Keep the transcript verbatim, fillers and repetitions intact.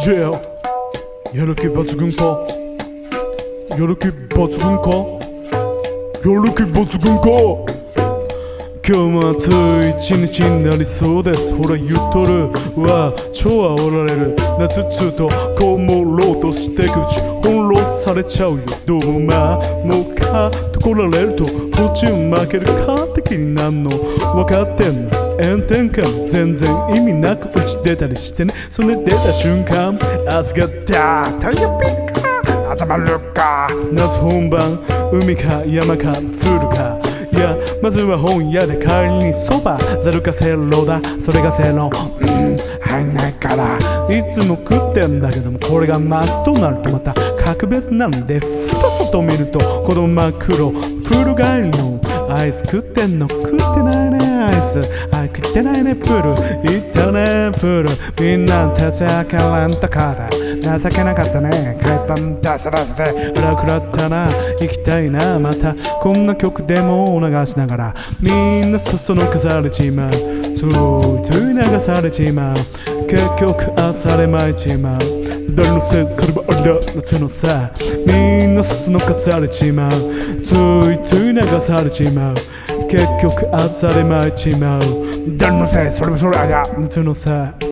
Yeah やる気抜群かやる気抜群かやる気抜群か今日も暑い一日になりそうです。ほら言っとるわ超煽られる夏つとこもろうとしてくうち翻弄されちゃうよ。どうもまあもうかとこられるとこっちを負けるかって気になんの分かってんの。炎天下全然意味なく打ち出たりしてね。それ出た瞬間汗がダータイヤピッカ頭るか夏本番海か山かプールかいやまずは本屋で帰りにそばざるかせいろだそれがせいろうん入んないからいつも食ってんだけどもこれがマスとなるとまた格別なんでふと外見ると子供真っ黒プール帰りのアイス食ってんの食ってないねアイスあ食ってないねプール行ったねプールみんな徹夜からんたから情けなかったね海パン出さらせて荒くらったな行きたいなまたこんな曲でも流しながらみんなそそのかされちまうついつい流されちまう結局あされまいちまう誰のせいそれはあら夏のさみんなそそのかされちまうついつい流されちまう結局あされまいちまう誰のせいそれはそれあら夏のさ